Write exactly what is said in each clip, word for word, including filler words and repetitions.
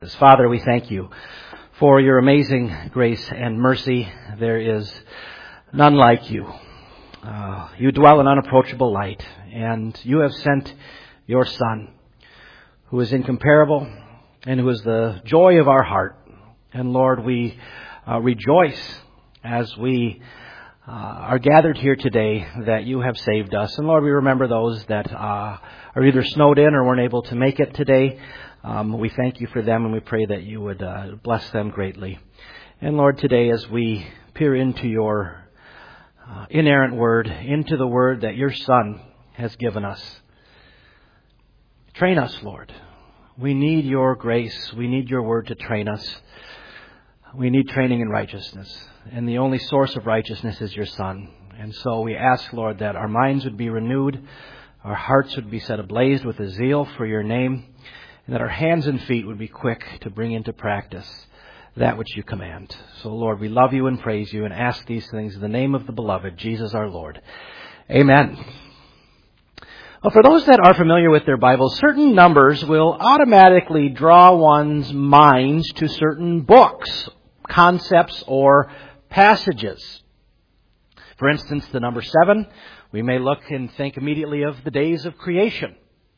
Father, we thank you for your amazing grace and mercy. There is none like you. Uh, you dwell in unapproachable light, and you have sent your Son, who is incomparable and who is the joy of our heart. And Lord, we uh, rejoice as we uh, are gathered here today that you have saved us. And Lord, we remember those that uh, are either snowed in or weren't able to make it today. Um, we thank you for them, and we pray that you would uh, bless them greatly. And Lord, today as we peer into your uh, inerrant word, into the word that your Son has given us, train us, Lord. We need your grace. We need your word to train us. We need training in righteousness. And the only source of righteousness is your Son. And so we ask, Lord, that our minds would be renewed, our hearts would be set ablaze with a zeal for your name, and that our hands and feet would be quick to bring into practice that which you command. So, Lord, we love you and praise you and ask these things in the name of the beloved, Jesus our Lord. Amen. Well, for those that are familiar with their Bibles, certain numbers will automatically draw one's minds to certain books, concepts, or passages. For instance, the number seven, we may look and think immediately of the days of creation.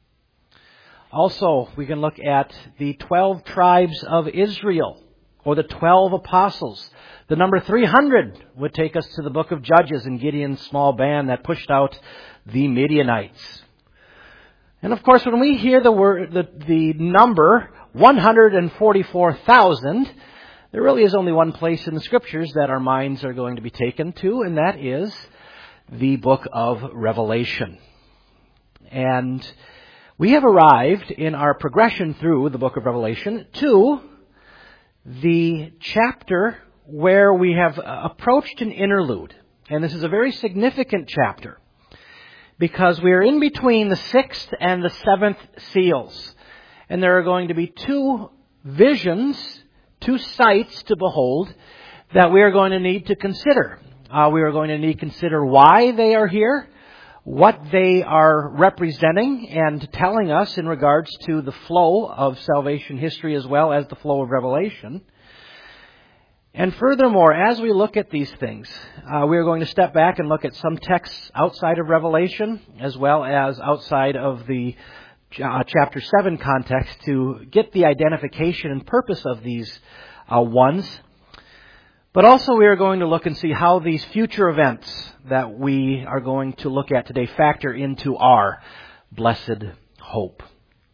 Also, we can look at the twelve tribes of Israel, or the twelve apostles. The number three hundred would take us to the book of Judges and Gideon's small band that pushed out the Midianites. And of course, when we hear the word, the, the number one hundred forty-four thousand, there really is only one place in the Scriptures that our minds are going to be taken to, and that is the book of Revelation. And we have arrived in our progression through the book of Revelation to the chapter where we have approached an interlude. And this is a very significant chapter because we are in between the sixth and the seventh seals. And there are going to be two visions, two sights to behold that we are going to need to consider. Uh, we are going to need to consider why they are here, what they are representing and telling us in regards to the flow of salvation history as well as the flow of Revelation. And furthermore, as we look at these things, uh, we are going to step back and look at some texts outside of Revelation as well as outside of the uh, chapter seven context to get the identification and purpose of these uh, ones. But also we are going to look and see how these future events that we are going to look at today factor into our blessed hope.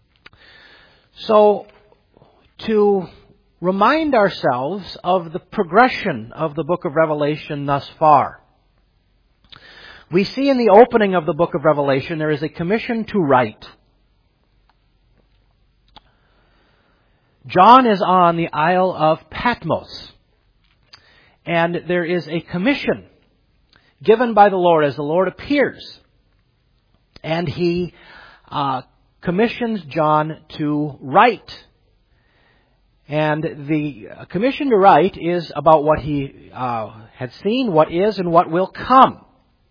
So, to remind ourselves of the progression of the book of Revelation thus far, we see in the opening of the book of Revelation there is a commission to write. John is on the Isle of Patmos. And there is a commission given by the Lord as the Lord appears. And he uh, commissions John to write. And the commission to write is about what he uh, had seen, what is, and what will come.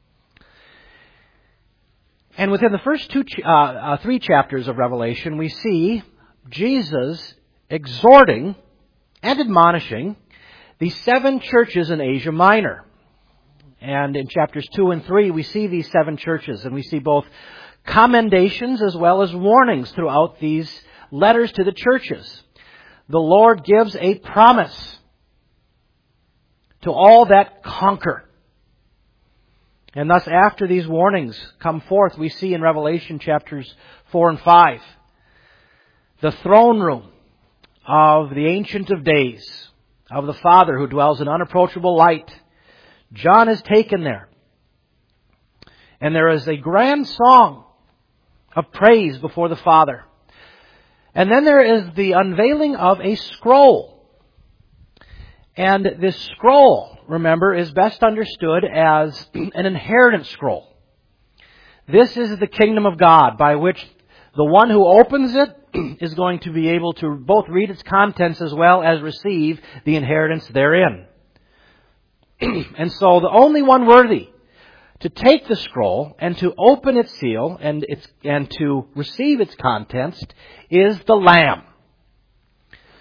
And within the first two, uh, uh, three chapters of Revelation, we see Jesus exhorting and admonishing the seven churches in Asia Minor. And in chapters two and three, we see these seven churches, and we see both commendations as well as warnings throughout these letters to the churches. The Lord gives a promise to all that conquer. And thus, after these warnings come forth, we see in Revelation chapters four and five, the throne room of the Ancient of Days, of the Father who dwells in unapproachable light. John is taken there. And there is a grand song of praise before the Father. And then there is the unveiling of a scroll. And this scroll, remember, is best understood as an inheritance scroll. This is the kingdom of God by which the one who opens it is going to be able to both read its contents as well as receive the inheritance therein. And so the only one worthy to take the scroll and to open its seal and its and to receive its contents is the Lamb.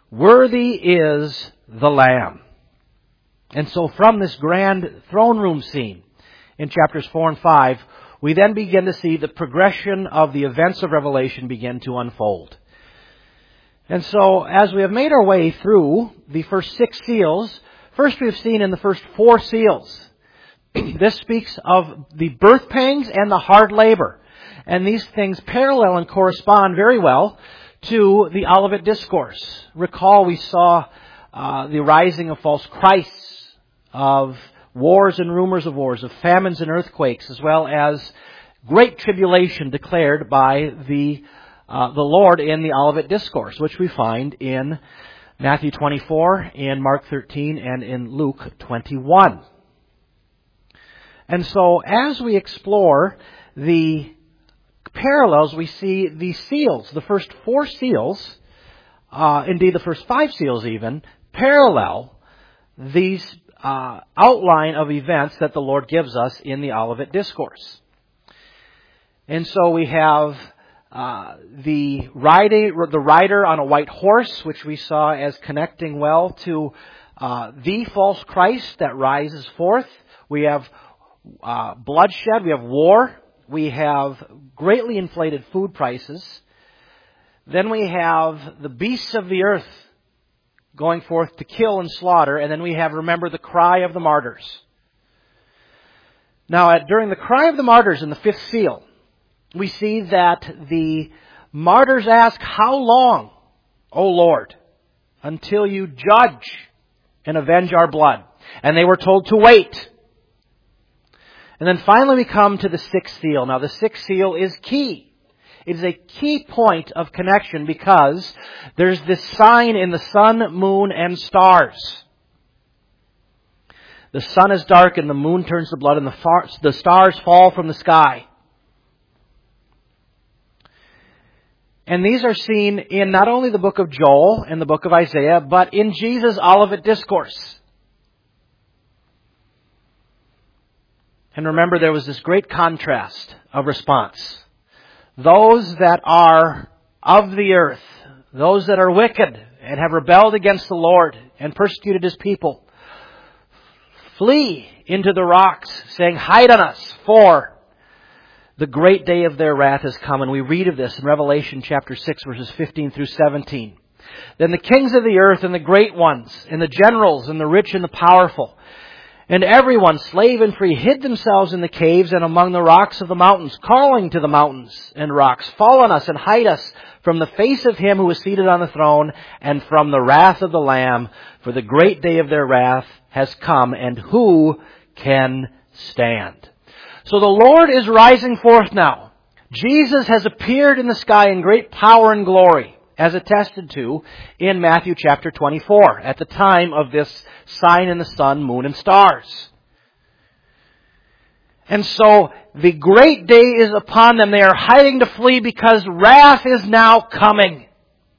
Worthy is the Lamb. And so from this grand throne room scene in chapters four and five, we then begin to see the progression of the events of Revelation begin to unfold. And so as we have made our way through the first six seals, first we have seen in the first four seals, this speaks of the birth pangs and the hard labor. And these things parallel and correspond very well to the Olivet Discourse. Recall we saw uh, the rising of false Christs, of wars and rumors of wars, of famines and earthquakes, as well as great tribulation declared by the uh, the Lord in the Olivet Discourse, which we find in Matthew twenty-four, in Mark thirteen, and in Luke twenty-one. And so as we explore the parallels, we see the seals, the first four seals, uh, indeed the first five seals even, parallel these uh, outline of events that the Lord gives us in the Olivet Discourse. And so we have uh, the riding, the rider on a white horse, which we saw as connecting well to uh, the false Christ that rises forth. We have uh, bloodshed. We have war. We have greatly inflated food prices. Then we have the beasts of the earth going forth to kill and slaughter. And then we have, remember, the cry of the martyrs. Now, at, during the cry of the martyrs in the fifth seal, we see that the martyrs ask, "How long, O Lord, until you judge and avenge our blood?" And they were told to wait. And then finally we come to the sixth seal. Now the sixth seal is key. It is a key point of connection because there's this sign in the sun, moon, and stars. The sun is dark and the moon turns to blood and the, far, the stars fall from the sky. And these are seen in not only the book of Joel and the book of Isaiah, but in Jesus' Olivet Discourse. And remember, there was this great contrast of response. Those that are of the earth, those that are wicked and have rebelled against the Lord and persecuted His people, flee into the rocks, saying, "Hide on us, for the great day of their wrath has come." And we read of this in Revelation chapter six, verses fifteen through seventeen. Then the kings of the earth and the great ones, and the generals and the rich and the powerful, and everyone, slave and free, hid themselves in the caves and among the rocks of the mountains, calling to the mountains and rocks, "Fall on us and hide us from the face of Him who is seated on the throne and from the wrath of the Lamb, for the great day of their wrath has come, and who can stand?" So the Lord is rising forth now. Jesus has appeared in the sky in great power and glory, as attested to in Matthew chapter twenty-four, at the time of this sign in the sun, moon, and stars. And so the great day is upon them. They are hiding to flee because wrath is now coming.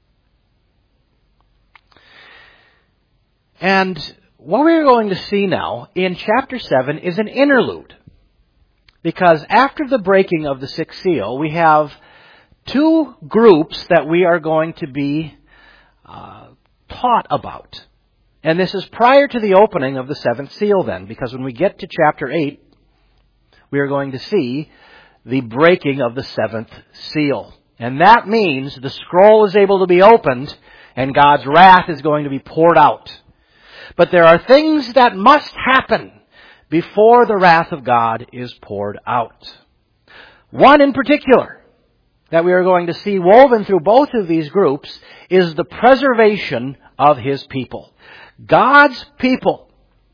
And what we're going to see now in chapter seven is an interlude. Because after the breaking of the sixth seal, we have two groups that we are going to be uh, taught about. And this is prior to the opening of the seventh seal then, because when we get to chapter eight, we are going to see the breaking of the seventh seal. And that means the scroll is able to be opened and God's wrath is going to be poured out. But there are things that must happen before the wrath of God is poured out. One in particular that we are going to see woven through both of these groups is the preservation of His people. God's people,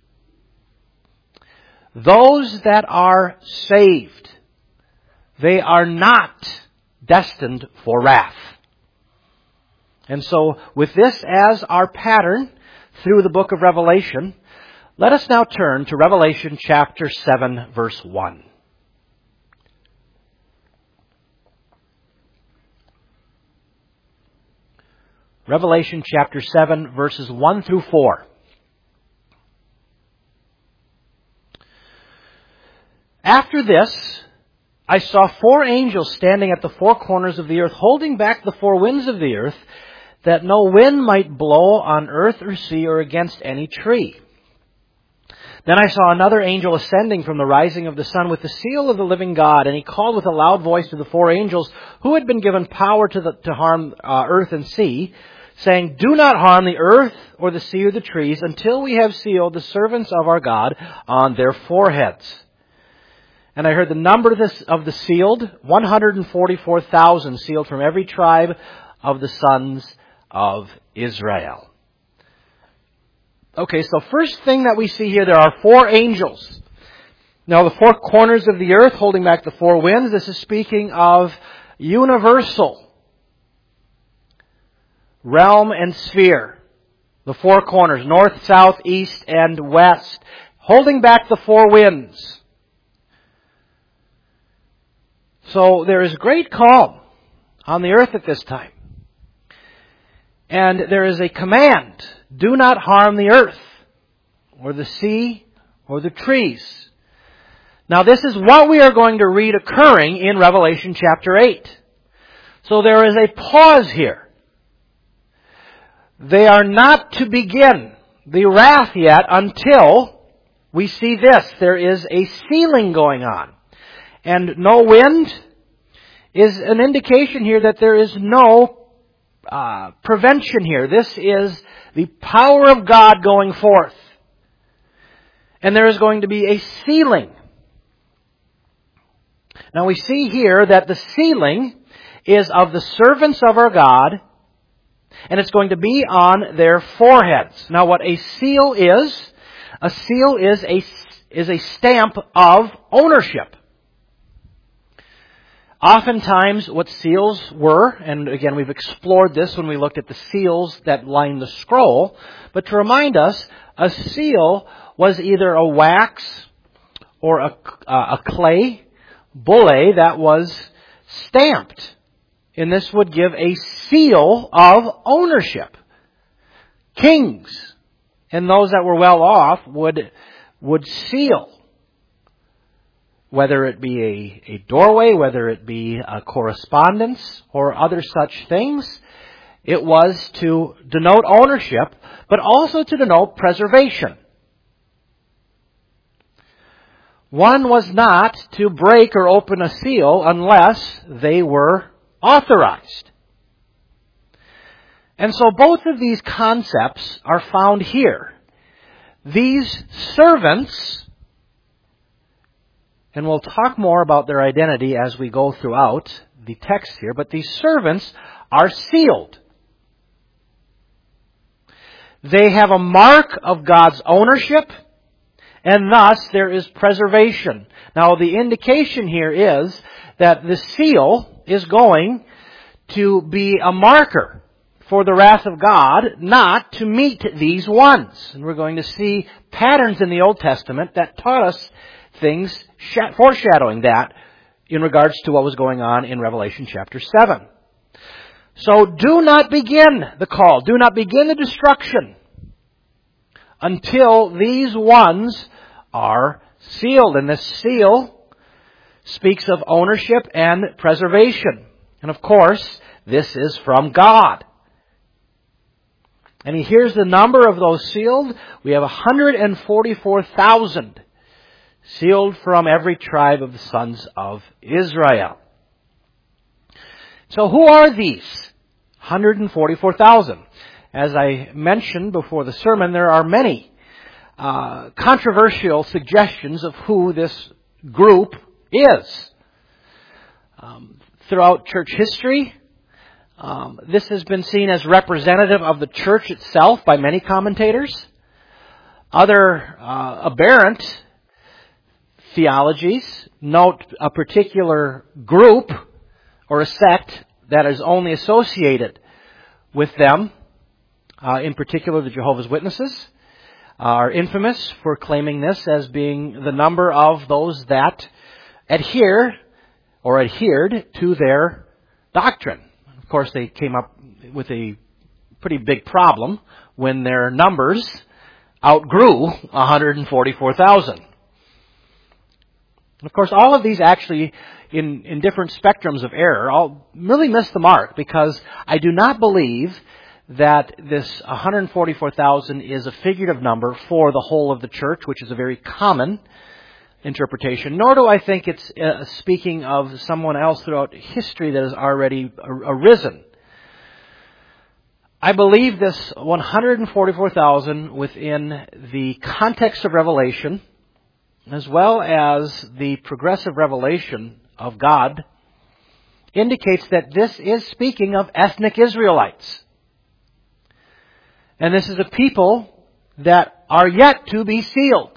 those that are saved, they are not destined for wrath. And so with this as our pattern through the book of Revelation, let us now turn to Revelation chapter seven, verse one. Revelation chapter seven, verses one through four. "After this, I saw four angels standing at the four corners of the earth, holding back the four winds of the earth, that no wind might blow on earth or sea or against any tree. Then I saw another angel ascending from the rising of the sun with the seal of the living God, and he called with a loud voice to the four angels who had been given power to, the, to harm uh, earth and sea, saying, "Do not harm the earth or the sea or the trees until we have sealed the servants of our God on their foreheads." And I heard the number of the, of the sealed, one hundred forty-four thousand sealed from every tribe of the sons of Israel. Okay, so first thing that we see here, there are four angels. Now, the four corners of the earth holding back the four winds, this is speaking of universal realm and sphere. The four corners, north, south, east, and west, holding back the four winds. So there is great calm on the earth at this time. And there is a command, do not harm the earth, or the sea, or the trees. Now this is what we are going to read occurring in Revelation chapter eight. So there is a pause here. They are not to begin the wrath yet until we see this. There is a sealing going on. And no wind is an indication here that there is no uh, prevention here. This is the power of God going forth. And there is going to be a sealing. Now we see here that the sealing is of the servants of our God, and it's going to be on their foreheads. Now what a seal is, a seal is a, is a stamp of ownership. Oftentimes what seals were, and again we've explored this when we looked at the seals that line the scroll, but to remind us, a seal was either a wax or a, a clay bulle that was stamped. And this would give a seal of ownership. Kings and those that were well off would, would seal. Whether it be a, a doorway, whether it be a correspondence or other such things, it was to denote ownership, but also to denote preservation. One was not to break or open a seal unless they were authorized. And so both of these concepts are found here. These servants, and we'll talk more about their identity as we go throughout the text here, but these servants are sealed. They have a mark of God's ownership, and thus there is preservation. Now the indication here is that the seal is going to be a marker for the wrath of God, not to meet these ones. And we're going to see patterns in the Old Testament that taught us things foreshadowing that in regards to what was going on in Revelation chapter seven. So do not begin the call. Do not begin the destruction until these ones are sealed. And this seal speaks of ownership and preservation. And of course, this is from God. And here's the number of those sealed. We have one hundred forty-four thousand sealed from every tribe of the sons of Israel. So who are these one hundred forty-four thousand? As I mentioned before the sermon, there are many uh, controversial suggestions of who this group is. Um, throughout church history, um, this has been seen as representative of the church itself by many commentators. Other uh, aberrant theologies note a particular group or a sect that is only associated with them. Uh, in particular, the Jehovah's Witnesses are infamous for claiming this as being the number of those that adhere or adhered to their doctrine. Of course, they came up with a pretty big problem when their numbers outgrew one hundred forty-four thousand. Of course, all of these actually, in, in different spectrums of error, all really miss the mark, because I do not believe that this one hundred forty-four thousand is a figurative number for the whole of the church, which is a very common interpretation, nor do I think it's uh, speaking of someone else throughout history that has already arisen. I believe this one hundred forty-four thousand within the context of Revelation, as well as the progressive revelation of God, indicates that this is speaking of ethnic Israelites. And this is a people that are yet to be sealed.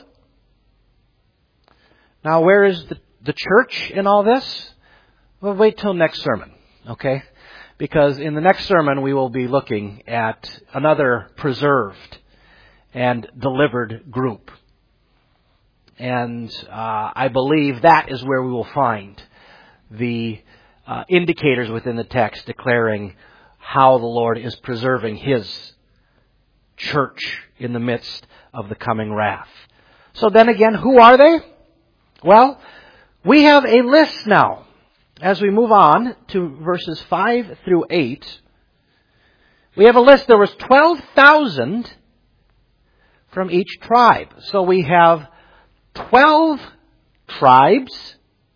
Now, where is the, the church in all this? Well, wait till next sermon, okay? Because in the next sermon we will be looking at another preserved and delivered group. And uh, I believe that is where we will find the uh, indicators within the text declaring how the Lord is preserving His church in the midst of the coming wrath. So then again, who are they? Well, we have a list now. As we move on to verses five through eight, we have a list. There was twelve thousand from each tribe. So we have twelve tribes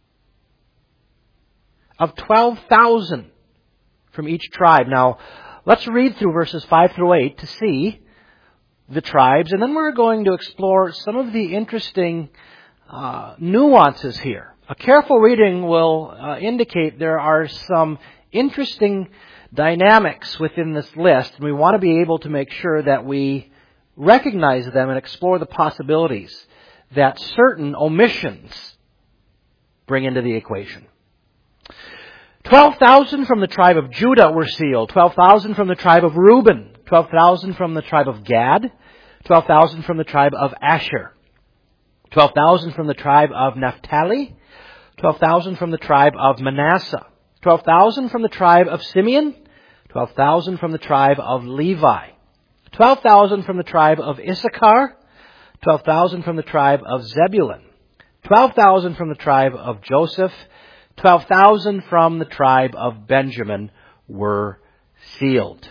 of twelve thousand from each tribe. Now, let's read through verses five through eight to see the tribes, and then we're going to explore some of the interesting uh, nuances here. A careful reading will uh, indicate there are some interesting dynamics within this list, and we want to be able to make sure that we recognize them and explore the possibilities that certain omissions bring into the equation. twelve thousand from the tribe of Judah were sealed, twelve thousand from the tribe of Reuben, twelve thousand from the tribe of Gad, twelve thousand from the tribe of Asher, twelve thousand from the tribe of Naphtali, twelve thousand from the tribe of Manasseh, twelve thousand from the tribe of Simeon, twelve thousand from the tribe of Levi, twelve thousand from the tribe of Issachar, twelve thousand from the tribe of Zebulun, twelve thousand from the tribe of Joseph, twelve thousand from the tribe of Benjamin were sealed.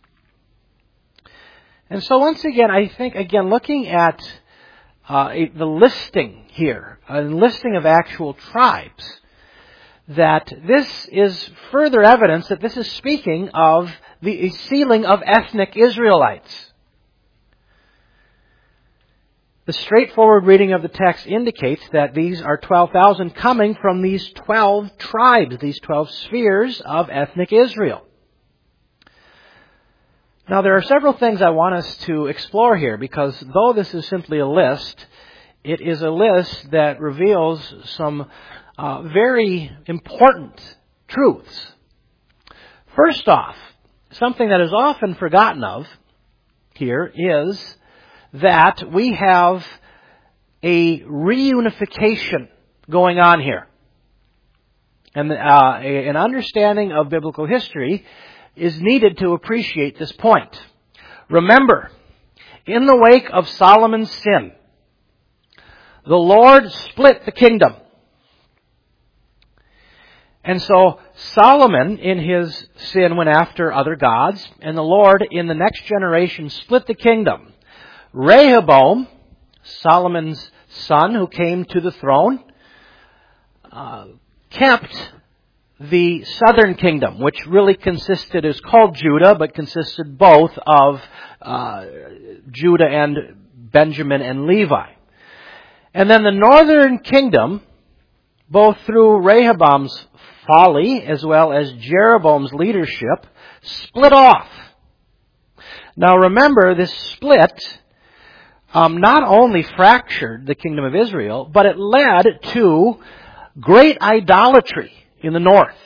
And so once again, I think, again, looking at uh, a, the listing here, a listing of actual tribes, that this is further evidence that this is speaking of the sealing of ethnic Israelites. The straightforward reading of the text indicates that these are twelve thousand coming from these twelve tribes, these twelve spheres of ethnic Israel. Now, there are several things I want us to explore here, because though this is simply a list, it is a list that reveals some uh, very important truths. First off, something that is often forgotten of here is that we have a reunification going on here. And uh, an understanding of biblical history is needed to appreciate this point. Remember, in the wake of Solomon's sin, the Lord split the kingdom. And so Solomon, in his sin, went after other gods, and the Lord, in the next generation, split the kingdom. Rehoboam, Solomon's son, who came to the throne, uh, kept the southern kingdom, which really consisted, is called Judah, but consisted both of uh, Judah and Benjamin and Levi. And then the northern kingdom, both through Rehoboam's folly as well as Jeroboam's leadership, split off. Now remember, this split um, not only fractured the kingdom of Israel, but it led to great idolatry in the north.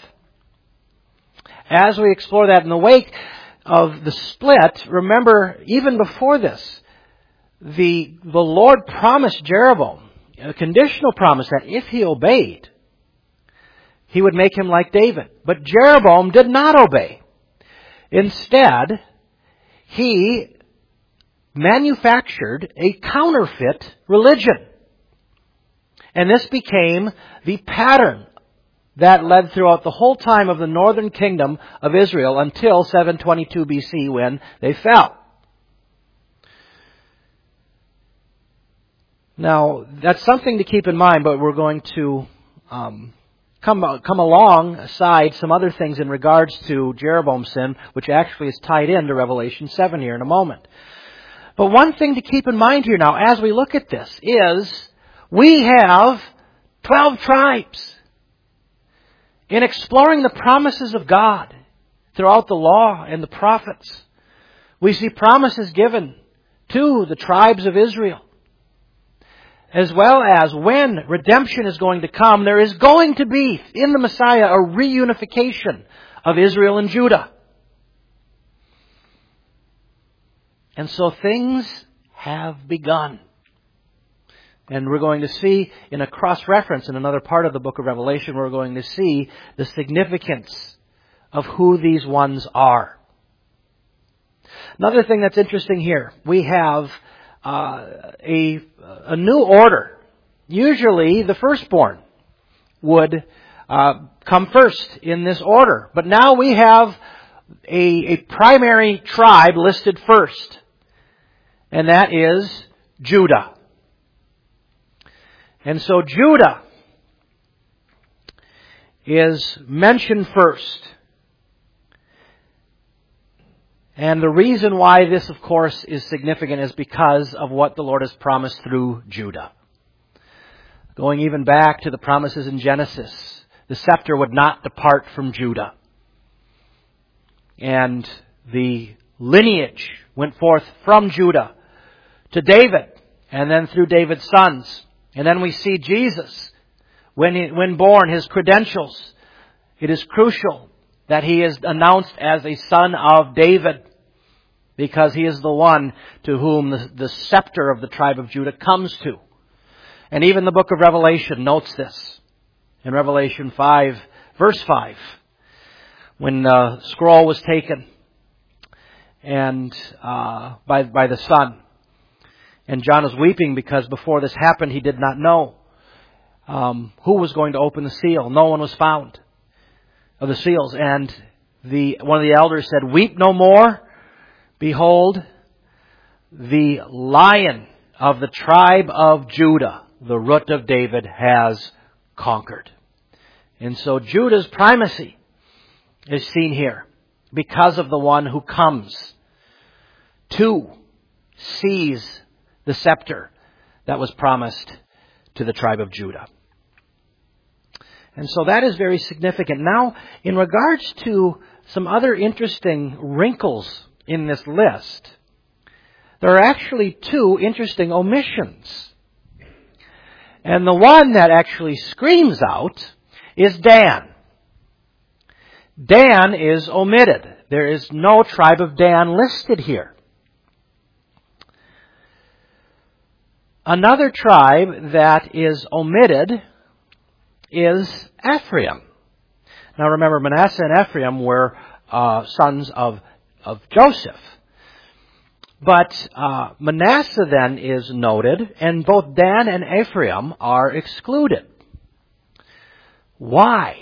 As we explore that in the wake of the split, remember, even before this, the, the Lord promised Jeroboam a conditional promise that if he obeyed, he would make him like David. But Jeroboam did not obey. Instead, he manufactured a counterfeit religion. And this became the pattern that led throughout the whole time of the northern kingdom of Israel until seven twenty-two B C when they fell. Now, that's something to keep in mind, but we're going to um, come come alongside some other things in regards to Jeroboam's sin, which actually is tied into Revelation seven here in a moment. But one thing to keep in mind here now, as we look at this, is we have twelve tribes. In exploring the promises of God throughout the law and the prophets, we see promises given to the tribes of Israel. As well as when redemption is going to come, there is going to be in the Messiah a reunification of Israel and Judah. And so things have begun. And we're going to see in a cross-reference in another part of the book of Revelation, we're going to see the significance of who these ones are. Another thing that's interesting here, we have uh, a, a new order. Usually the firstborn would uh, come first in this order. But now we have a, a primary tribe listed first. And that is Judah. And so Judah is mentioned first. And the reason why this, of course, is significant is because of what the Lord has promised through Judah. Going even back to the promises in Genesis, the scepter would not depart from Judah. And the lineage went forth from Judah to David, and then through David's sons. And then we see Jesus, when he, when born, his credentials. It is crucial that he is announced as a son of David, because he is the one to whom the, the scepter of the tribe of Judah comes to. And even the book of Revelation notes this. In Revelation five, verse five, when the scroll was taken and uh, by by the Son, and John is weeping because before this happened, he did not know um, who was going to open the seal. No one was found of the seals. And the one of the elders said, "Weep no more. Behold, the Lion of the tribe of Judah, the root of David, has conquered." And so Judah's primacy is seen here because of the one who comes to seize the scepter that was promised to the tribe of Judah. And so that is very significant. Now, in regards to some other interesting wrinkles in this list, there are actually two interesting omissions. And the one that actually screams out is Dan. Dan is omitted. There is no tribe of Dan listed here. Another tribe that is omitted is Ephraim. Now remember, Manasseh and Ephraim were uh, sons of, of Joseph. But uh, Manasseh then is noted, and both Dan and Ephraim are excluded. Why?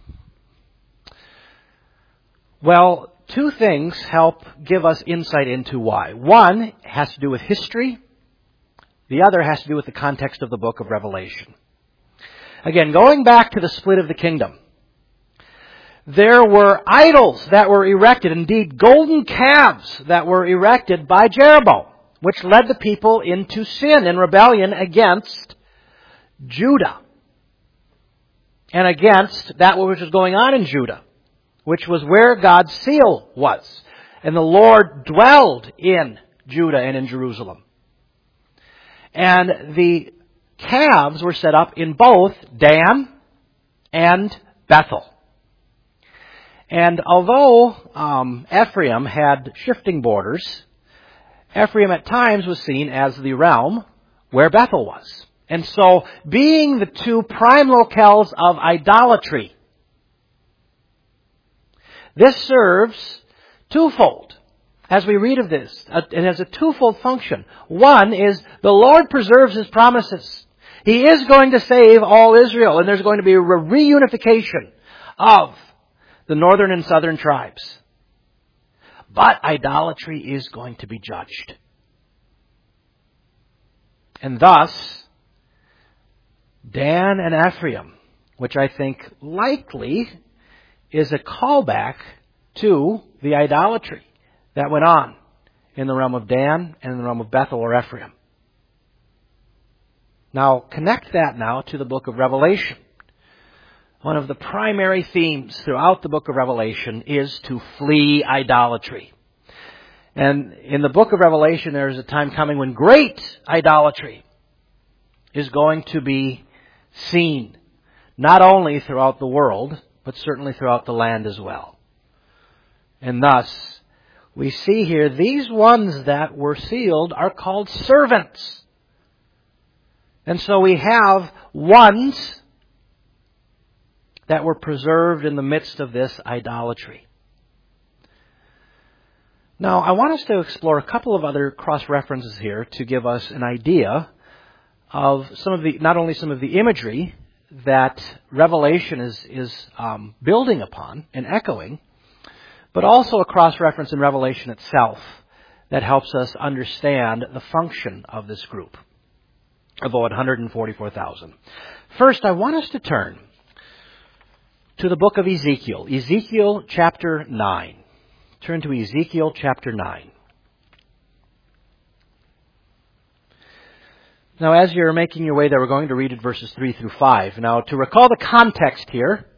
Well, two things help give us insight into why. One has to do with history. The other has to do with the context of the book of Revelation. Again, going back to the split of the kingdom, there were idols that were erected, indeed golden calves that were erected by Jeroboam, which led the people into sin and rebellion against Judah and against that which was going on in Judah, which was where God's seal was. And the Lord dwelled in Judah and in Jerusalem. And the calves were set up in both Dan and Bethel. And although um, Ephraim had shifting borders, Ephraim at times was seen as the realm where Bethel was. And so, being the two prime locales of idolatry, this serves twofold. As we read of this, it has a twofold function. One is the Lord preserves His promises. He is going to save all Israel, and there's going to be a reunification of the northern and southern tribes. But idolatry is going to be judged. And thus, Dan and Ephraim, which I think likely is a callback to the idolatry that went on in the realm of Dan and in the realm of Bethel or Ephraim. Now, connect that now to the book of Revelation. One of the primary themes throughout the book of Revelation is to flee idolatry. And in the book of Revelation, there is a time coming when great idolatry is going to be seen, not only throughout the world, but certainly throughout the land as well. And thus, we see here, these ones that were sealed are called servants. And so we have ones that were preserved in the midst of this idolatry. Now, I want us to explore a couple of other cross-references here to give us an idea of some of the, not only some of the imagery that Revelation is, is um, building upon and echoing, but also a cross-reference in Revelation itself that helps us understand the function of this group of one hundred forty-four thousand. First, I want us to turn to the book of Ezekiel, Ezekiel chapter nine. Turn to Ezekiel chapter nine. Now, as you're making your way there, we're going to read it verses three through five. Now, to recall the context here,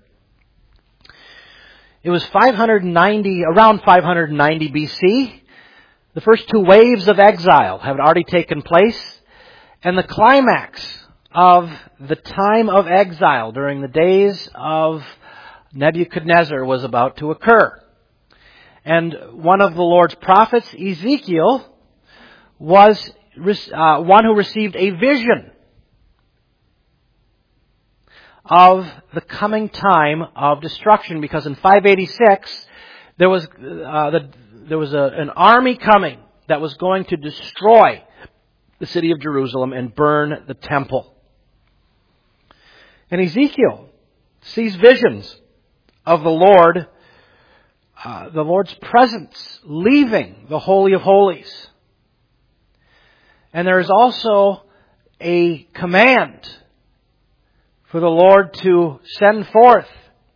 it was five hundred ninety, around five hundred ninety B C. The first two waves of exile have already taken place, and the climax of the time of exile during the days of Nebuchadnezzar was about to occur. And one of the Lord's prophets, Ezekiel, was uh, one who received a vision of the coming time of destruction, because in five eighty-six there was uh, the, there was a, an army coming that was going to destroy the city of Jerusalem and burn the temple. And Ezekiel sees visions of the Lord, uh, the Lord's presence leaving the Holy of Holies. And there is also a command for the Lord to send forth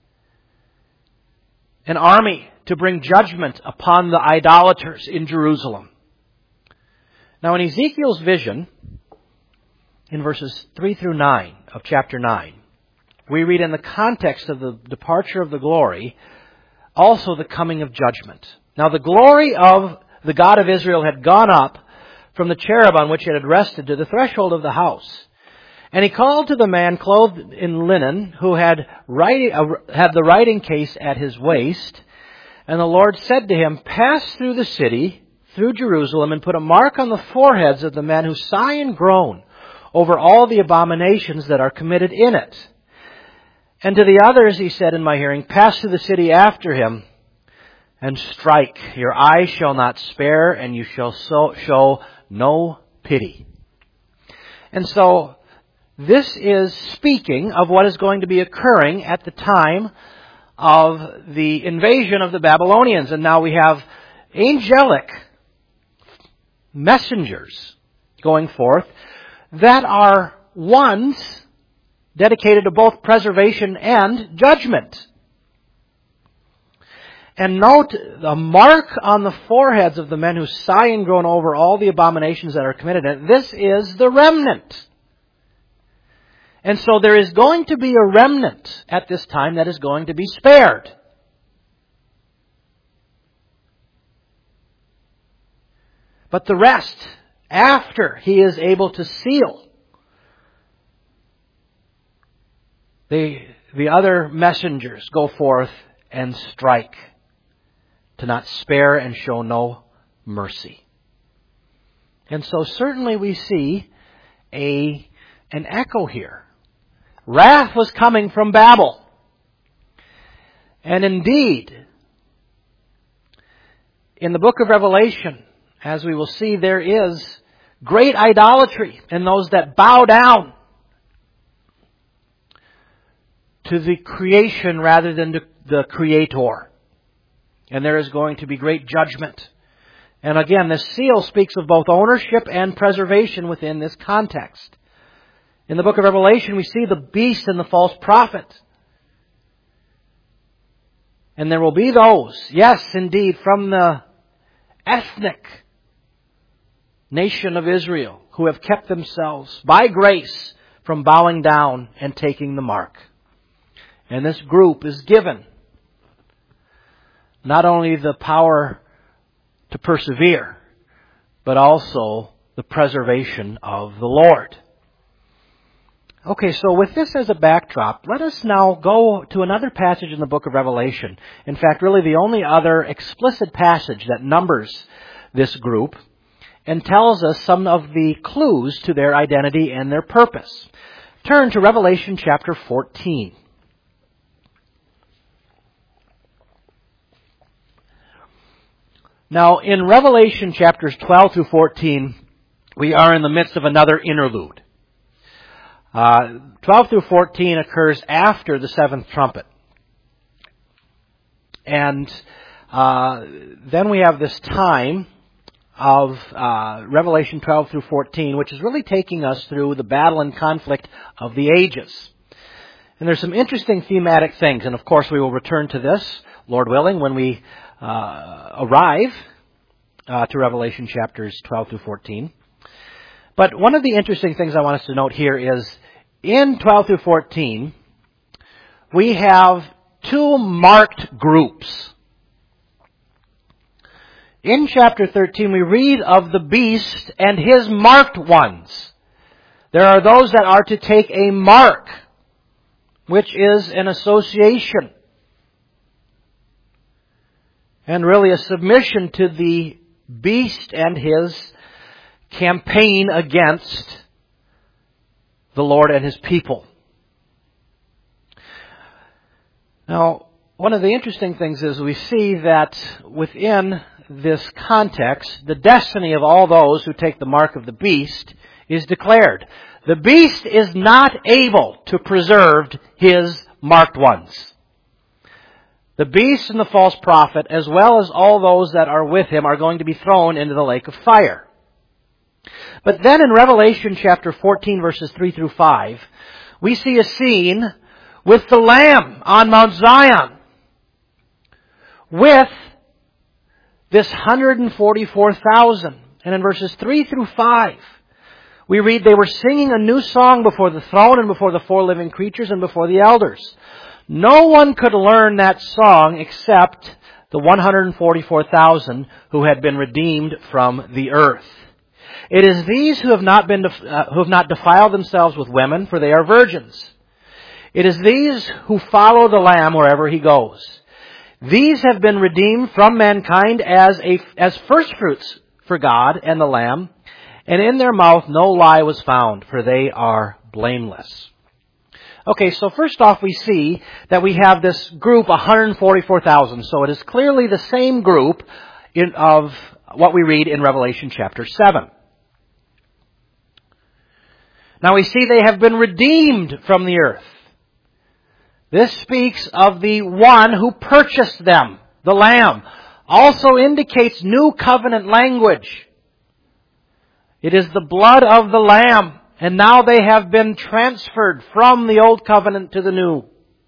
an army to bring judgment upon the idolaters in Jerusalem. Now, in Ezekiel's vision, in verses three through nine of chapter nine, we read in the context of the departure of the glory, also the coming of judgment. Now, the glory of the God of Israel had gone up from the cherub on which it had rested to the threshold of the house. And he called to the man clothed in linen, who had writing, uh, had the writing case at his waist. And the Lord said to him, "Pass through the city, through Jerusalem, and put a mark on the foreheads of the men who sigh and groan over all the abominations that are committed in it." And to the others he said in my hearing, "Pass through the city after him, and strike. Your eye shall not spare, and you shall so, show no pity." And so, this is speaking of what is going to be occurring at the time of the invasion of the Babylonians. And now we have angelic messengers going forth that are ones dedicated to both preservation and judgment. And note the mark on the foreheads of the men who sigh and groan over all the abominations that are committed. And this is the remnant. And so there is going to be a remnant at this time that is going to be spared. But the rest, after he is able to seal, the, the other messengers go forth and strike, to not spare and show no mercy. And so certainly we see a, an echo here. Wrath was coming from Babel. And indeed, in the book of Revelation, as we will see, there is great idolatry in those that bow down to the creation rather than to the Creator. And there is going to be great judgment. And again, the seal speaks of both ownership and preservation within this context. In the book of Revelation, we see the beast and the false prophet. And there will be those, yes, indeed, from the ethnic nation of Israel who have kept themselves by grace from bowing down and taking the mark. And this group is given not only the power to persevere, but also the preservation of the Lord. Okay, so with this as a backdrop, let us now go to another passage in the book of Revelation. In fact, really the only other explicit passage that numbers this group and tells us some of the clues to their identity and their purpose. Turn to Revelation chapter fourteen. Now, in Revelation chapters twelve through fourteen, we are in the midst of another interlude. Uh, twelve through fourteen occurs after the seventh trumpet. And uh, then we have this time of uh, Revelation twelve through fourteen, which is really taking us through the battle and conflict of the ages. And there's some interesting thematic things, and of course we will return to this, Lord willing, when we uh, arrive uh, to Revelation chapters twelve through fourteen. But one of the interesting things I want us to note here is, in twelve through fourteen, we have two marked groups. In chapter thirteen, we read of the beast and his marked ones. There are those that are to take a mark, which is an association, and really a submission to the beast and his campaign against the Lord and His people. Now, one of the interesting things is we see that within this context, the destiny of all those who take the mark of the beast is declared. The beast is not able to preserve his marked ones. The beast and the false prophet, as well as all those that are with him, are going to be thrown into the lake of fire. But then in Revelation chapter fourteen, verses three through five, we see a scene with the Lamb on Mount Zion, with this one hundred forty-four thousand. And in verses three through five, we read, they were singing a new song before the throne and before the four living creatures and before the elders. No one could learn that song except the one hundred forty-four thousand who had been redeemed from the earth. It is these who have not been def- uh, who have not defiled themselves with women, for they are virgins. It is these who follow the Lamb wherever He goes. These have been redeemed from mankind as a as firstfruits for God and the Lamb, and in their mouth no lie was found, for they are blameless. Okay, so first off we see that we have this group, one hundred forty-four thousand. So it is clearly the same group in, of what we read in Revelation chapter seven. Now we see they have been redeemed from the earth. This speaks of the one who purchased them, the Lamb. Also indicates new covenant language. It is the blood of the Lamb, and now they have been transferred from the old covenant to the new.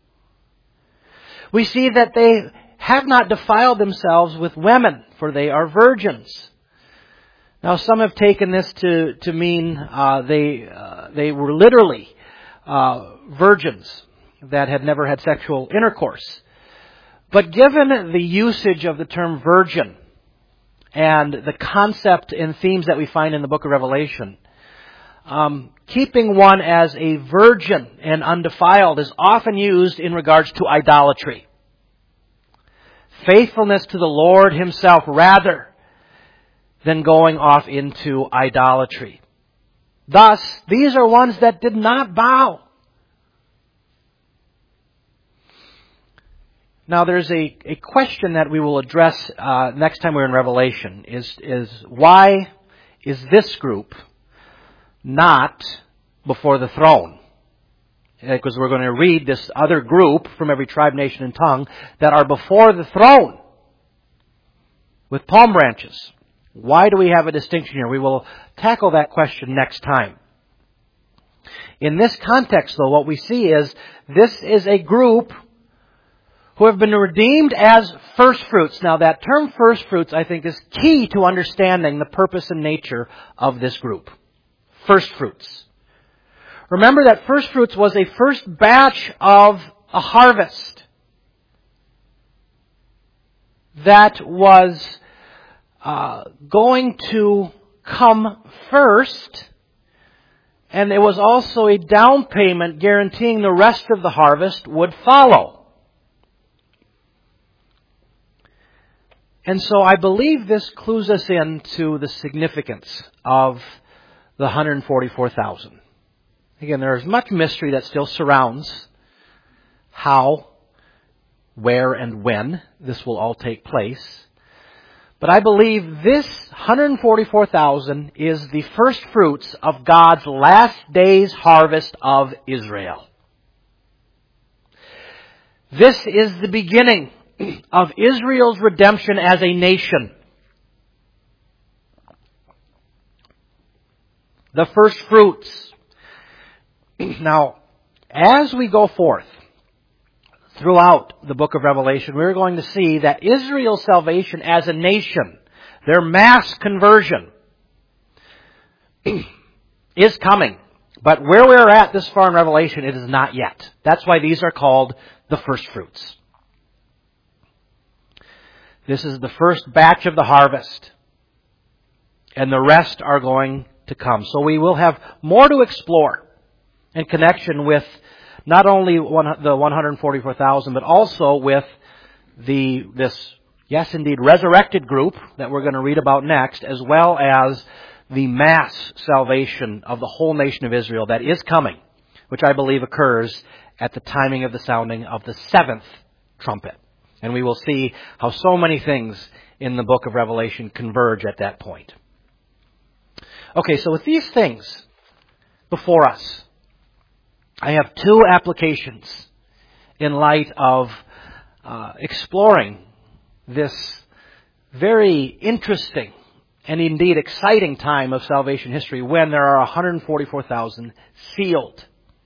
We see that they have not defiled themselves with women, for they are virgins. Now some have taken this to, to mean uh, they, uh, they were literally uh, virgins that had never had sexual intercourse. But given the usage of the term virgin and the concept and themes that we find in the book of Revelation, um, keeping one as a virgin and undefiled is often used in regards to idolatry. Faithfulness to the Lord Himself rather than going off into idolatry. Thus, these are ones that did not bow. Now, there's a, a question that we will address uh, next time we're in Revelation, is, is why is this group not before the throne? because we're going to read this other group from every tribe, nation, and tongue that are before the throne with palm branches. Why do we have a distinction here? We will tackle that question next time. In this context, though, what we see is this is a group who have been redeemed as first fruits. Now, that term first fruits, I think, is key to understanding the purpose and nature of this group. First fruits. Remember that first fruits was a first batch of a harvest that was uh, going to come first. And it was also a down payment guaranteeing the rest of the harvest would follow. And so I believe this clues us into the significance of the one hundred forty-four thousand. Again, there is much mystery that still surrounds how, where, and when this will all take place. But I believe this one hundred forty-four thousand is the first fruits of God's last day's harvest of Israel. This is the beginning of Israel's redemption as a nation. The first fruits. Now, as we go forth throughout the book of Revelation, we're going to see that Israel's salvation as a nation, their mass conversion, is coming. But where we're at this far in Revelation, it is not yet. That's why these are called the first fruits. This is the first batch of the harvest. And the rest are going to come. So we will have more to explore in connection with not only one, the one hundred forty-four thousand, but also with the this, yes indeed, resurrected group that we're going to read about next, as well as the mass salvation of the whole nation of Israel that is coming, which I believe occurs at the timing of the sounding of the seventh trumpet. And we will see how so many things in the book of Revelation converge at that point. Okay, so with these things before us, I have two applications in light of uh, exploring this very interesting and indeed exciting time of salvation history when there are one hundred forty-four thousand sealed.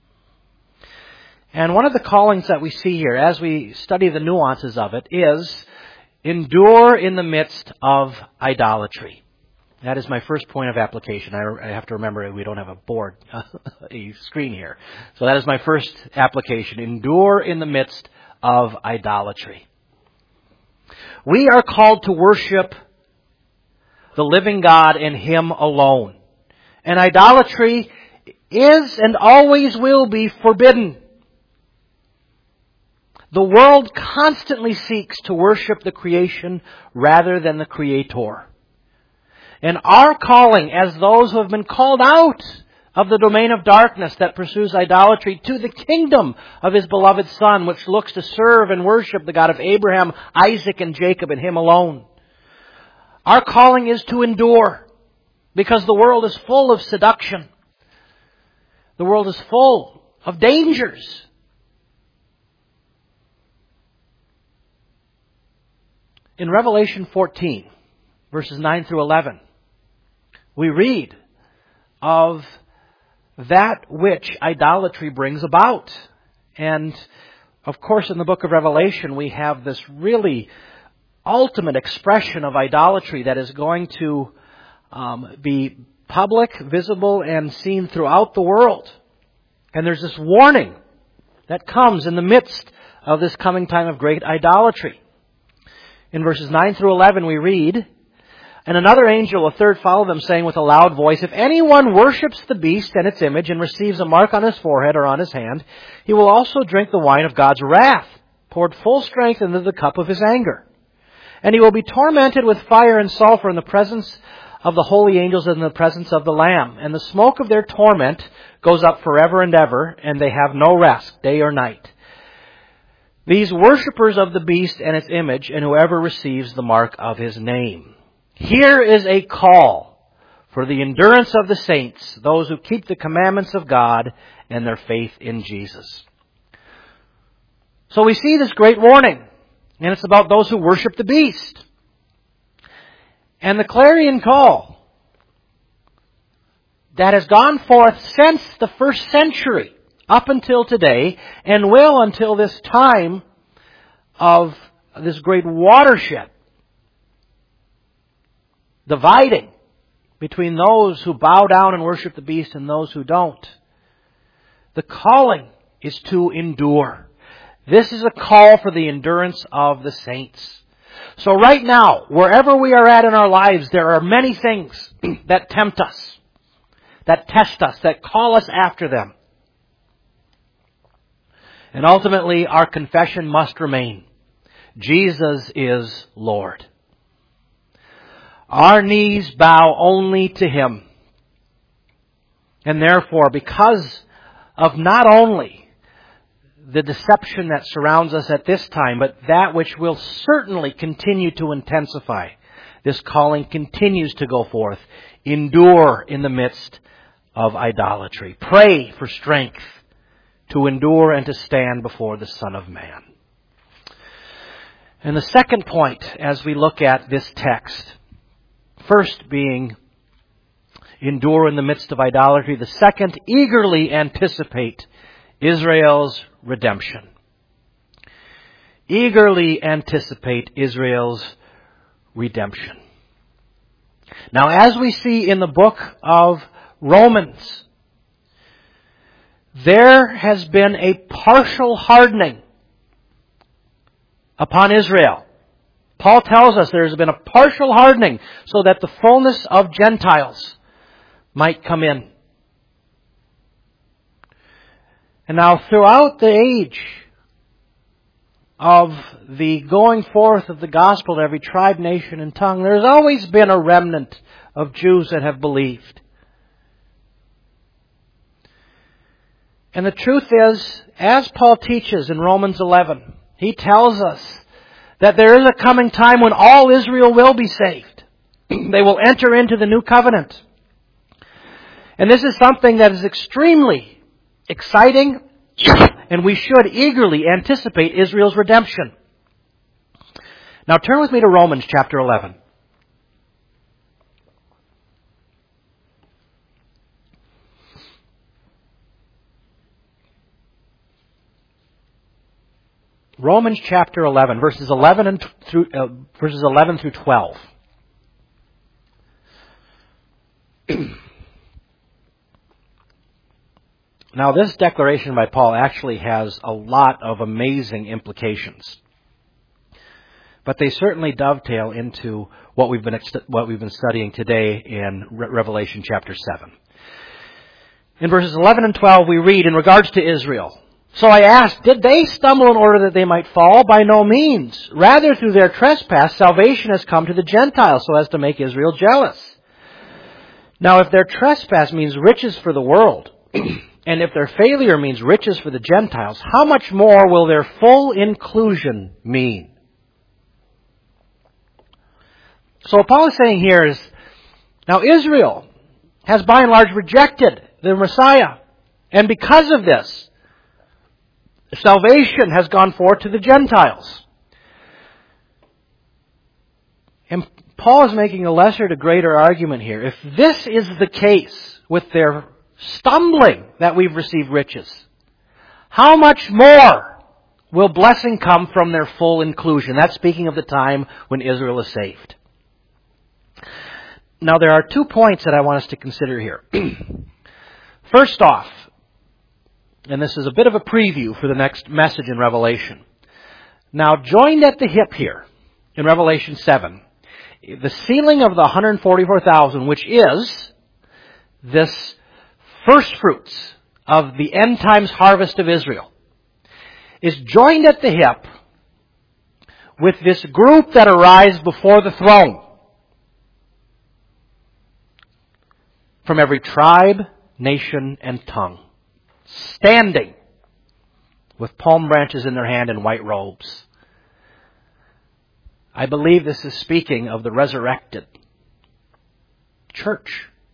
And one of the callings that we see here as we study the nuances of it is endure in the midst of idolatry. That is my first point of application. I, I have to remember we don't have a board, a screen here. So that is my first application. Endure in the midst of idolatry. We are called to worship the living God and Him alone. And idolatry is and always will be forbidden. The world constantly seeks to worship the creation rather than the Creator. And our calling as those who have been called out of the domain of darkness that pursues idolatry to the kingdom of His beloved Son, which looks to serve and worship the God of Abraham, Isaac, and Jacob and Him alone. Our calling is to endure because the world is full of seduction. The world is full of dangers. In Revelation fourteen, verses nine through eleven, we read of that which idolatry brings about. And, of course, in the book of Revelation, we have this really ultimate expression of idolatry that is going to um, be public, visible, and seen throughout the world. And there's this warning that comes in the midst of this coming time of great idolatry. In verses nine through eleven, we read, "And another angel, a third, followed them, saying with a loud voice, If anyone worships the beast and its image and receives a mark on his forehead or on his hand, he will also drink the wine of God's wrath, poured full strength into the cup of His anger. And he will be tormented with fire and sulfur in the presence of the holy angels and in the presence of the Lamb. And the smoke of their torment goes up forever and ever, and they have no rest, day or night. These worshippers of the beast and its image, and whoever receives the mark of his name." Here is a call for the endurance of the saints, those who keep the commandments of God and their faith in Jesus. So we see this great warning, and it's about those who worship the beast. And the clarion call that has gone forth since the first century up until today, and will until this time of this great watershed, dividing between those who bow down and worship the beast and those who don't. The calling is to endure. This is a call for the endurance of the saints. So right now, wherever we are at in our lives, there are many things that tempt us, that test us, that call us after them. And ultimately, our confession must remain: Jesus is Lord. Our knees bow only to Him. And therefore, because of not only the deception that surrounds us at this time, but that which will certainly continue to intensify, this calling continues to go forth. Endure in the midst of idolatry. Pray for strength to endure and to stand before the Son of Man. And the second point as we look at this text, first being endure in the midst of idolatry. The second, eagerly anticipate Israel's redemption. Eagerly anticipate Israel's redemption. Now, as we see in the book of Romans, there has been a partial hardening upon Israel. Paul tells us there has been a partial hardening so that the fullness of Gentiles might come in. And now throughout the age of the going forth of the gospel to every tribe, nation, and tongue, there's always been a remnant of Jews that have believed. And the truth is, as Paul teaches in Romans eleven, he tells us that there is a coming time when all Israel will be saved. They will enter into the new covenant. And this is something that is extremely exciting, and we should eagerly anticipate Israel's redemption. Now turn with me to Romans chapter eleven. Romans chapter eleven, verses eleven and through uh, verses eleven through twelve. Now, this declaration by Paul actually has a lot of amazing implications, but they certainly dovetail into what we've been what we've been studying today in Re- Revelation chapter seven. In verses eleven and twelve, we read, in regards to Israel. So I asked, did they stumble in order that they might fall? By no means. Rather, through their trespass, salvation has come to the Gentiles so as to make Israel jealous. Now, if their trespass means riches for the world, and if their failure means riches for the Gentiles, how much more will their full inclusion mean? So what Paul is saying here is, now Israel has by and large rejected the Messiah. And because of this, salvation has gone forth to the Gentiles. And Paul is making a lesser to greater argument here. If this is the case with their stumbling that we've received riches, how much more will blessing come from their full inclusion? That's speaking of the time when Israel is saved. Now there are two points that I want us to consider here. First off, and this is a bit of a preview for the next message in Revelation. Now, joined at the hip here in Revelation seven, the sealing of the one hundred forty-four thousand, which is this first fruits of the end times harvest of Israel, is joined at the hip with this group that arrives before the throne from every tribe, nation, and tongue, standing with palm branches in their hand and white robes. I believe this is speaking of the resurrected church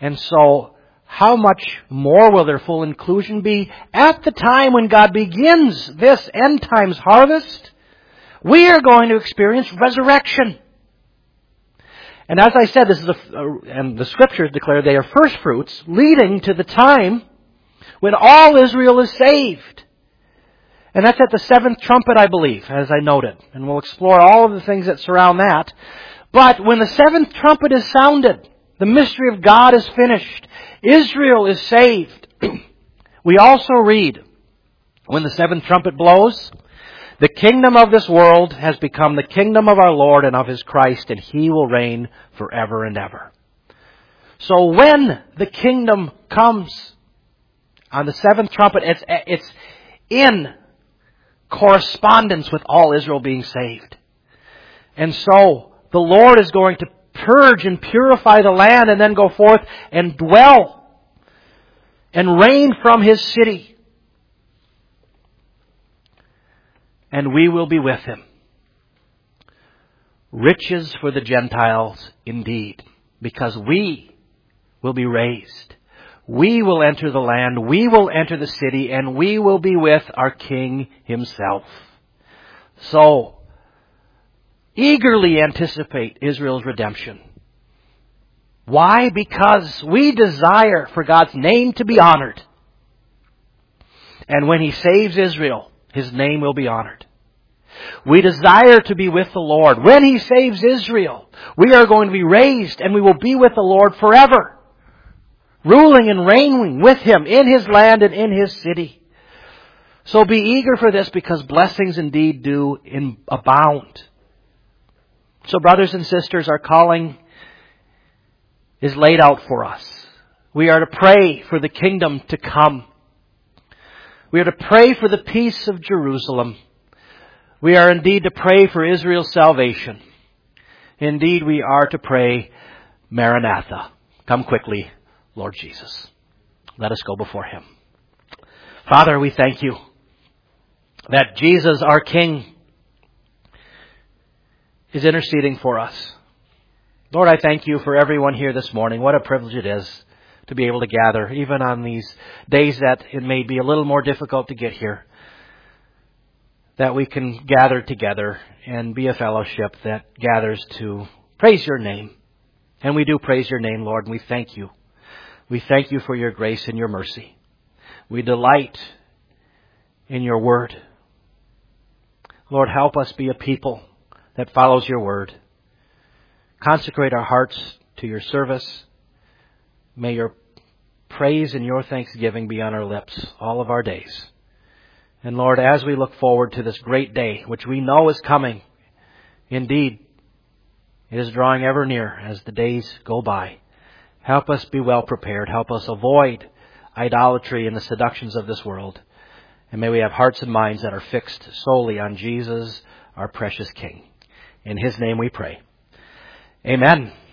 And so, how much more will their full inclusion be at the time when God begins this end times harvest? We are going to experience resurrection. And as I said, this is a, and the Scriptures declare they are first fruits, leading to the time when all Israel is saved. And that's at the seventh trumpet, I believe, as I noted. And we'll explore all of the things that surround that. But when the seventh trumpet is sounded, the mystery of God is finished. Israel is saved. We also read, when the seventh trumpet blows, the kingdom of this world has become the kingdom of our Lord and of His Christ, and He will reign forever and ever. So when the kingdom comes on the seventh trumpet, it's, it's in correspondence with all Israel being saved. And so the Lord is going to purge and purify the land and then go forth and dwell and reign from His city. And we will be with Him. Riches for the Gentiles indeed, because we will be raised. We will enter the land, we will enter the city, and we will be with our King Himself. So, eagerly anticipate Israel's redemption. Why? Because we desire for God's name to be honored. And when He saves Israel, His name will be honored. We desire to be with the Lord. When He saves Israel, we are going to be raised and we will be with the Lord forever, ruling and reigning with Him in His land and in His city. So be eager for this, because blessings indeed do in, abound. So brothers and sisters, our calling is laid out for us. We are to pray for the kingdom to come. We are to pray for the peace of Jerusalem. We are indeed to pray for Israel's salvation. Indeed, we are to pray, Maranatha, come quickly, Lord Jesus. Let us go before Him. Father, we thank You that Jesus, our King, is interceding for us. Lord, I thank You for everyone here this morning. What a privilege it is to be able to gather, even on these days that it may be a little more difficult to get here, that we can gather together and be a fellowship that gathers to praise Your name. And we do praise Your name, Lord, and we thank You. We thank You for Your grace and Your mercy. We delight in Your word. Lord, help us be a people that follows Your word. Consecrate our hearts to Your service. May Your praise and Your thanksgiving be on our lips all of our days. And Lord, as we look forward to this great day, which we know is coming, indeed, it is drawing ever near as the days go by. Help us be well prepared. Help us avoid idolatry and the seductions of this world. And may we have hearts and minds that are fixed solely on Jesus, our precious King. In His name we pray. Amen.